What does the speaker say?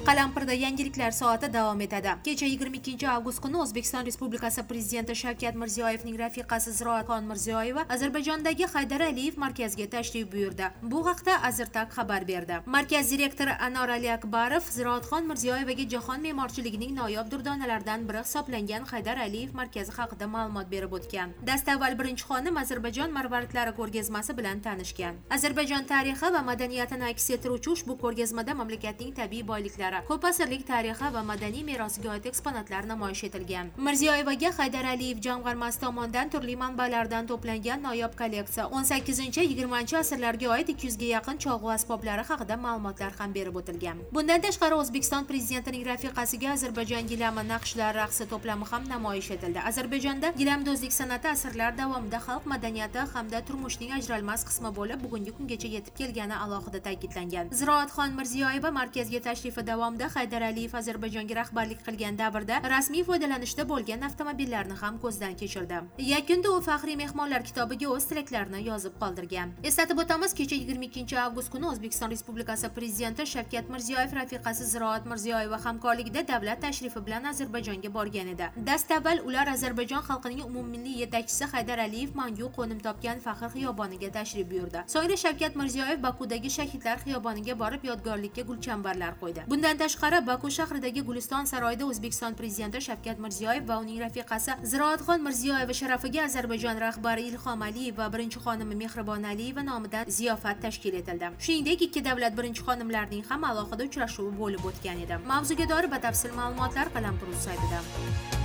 Qalampirda yangiliklar soati davom etadi. Kecha 22 avgust kuni O'zbekiston Respublikasi Prezidenti Shavkat Mirziyoyevning rafiqasi Ziroatxon Mirziyoyeva Ozarbayjondagi Haydar Aliyev markaziga tashrif buyurdi. Bu haqda Azertag xabar berdi. Markaz direktori Anor Ali Akbarov Ziroatxon Mirziyoyevaga jahon me'morchiligining noyob durdonalaridan biri hisoblangan Haydar Aliyev markazi haqida ma'lumot berib o'tgan. Dastavval birinchi xonim Ozarbayjon marvaridlari ko'rgazmasi bilan tanishgan. Ozarbayjon tarixi va madaniyatini aks ettiruvchi ushbu ko'rgazmada mamlakatning tabiiy boyliklari, ko'p asrlik tarixi va madaniy merosiga oid eksponatlar namoyish etilgan. Mirziyoyevaga Haydar Aliyev jamg'armasi tomonidan turli manbalardan to'plangan noyob kolleksiya, 18-20 asrlarga oid 200 ga yaqin cholg'u asboblari haqida ma'lumotlar ham berib o'tilgan. Bundan tashqari O'zbekiston prezidentining rafiqasiga Ozarbayjon gilami naqshlar raqsi to'plami ham namoyish etildi. Ozarbayjonda gilamdozlik san'ati asrlar davomida xalq madaniyati hamda turmushning ajralmas qismi bo'lib, bugungi kungacha yetib kelgani alohida ta'kidlangan. Ziroatxon Mirziyoyeva markazga tashrifi davomida Haydar Aliyev Ozarbayjonga rahbarlik qilgan davrda rasmiy foydalanishda bo'lgan avtomobillarni ham ko'zdan kechirdi. Yakunda u faxriy mehmonlar kitobiga o'z tilaklarini yozib qoldirgan. Eslatib o'tamiz, kecha 22 avgust kuni O'zbekiston Respublikasi Prezidenti Shavkat Mirziyoyev rafiqasi Ziroat Mirziyoyeva hamkorligida davlat tashrifi bilan Ozarbayjonga borgan edi. Dastavval ular Ozarbayjon xalqining umummilliy yetakchisi Haydar Aliyev mangu qo'nim topgan Faxr xiyoboniga tashrif buyurdi. So'ngra Shavkat Mirziyoyev Bakudagi Shahidlar xiyoboniga borib yodgorlikka gulchambarlar qo'ydi. Bundan tashqari Baku shahridagi Guliston saroyida O'zbekiston prezidenti Shavkat Mirziyoyev va uning rafiqasi Ziroatxon Mirziyoyeva sharafiga Ozarbayjon rahbari Ilhom Aliyev va birinchi xonimi Mehribon Aliyeva nomidan ziyofat tashkil etildi. Shuningdek, ikki davlat birinchi xonimlarining ham alohida uchrashuvi bo'lib o'tgan edi. Mavzuga doir batafsil ma'lumotlar Qalampir saytida.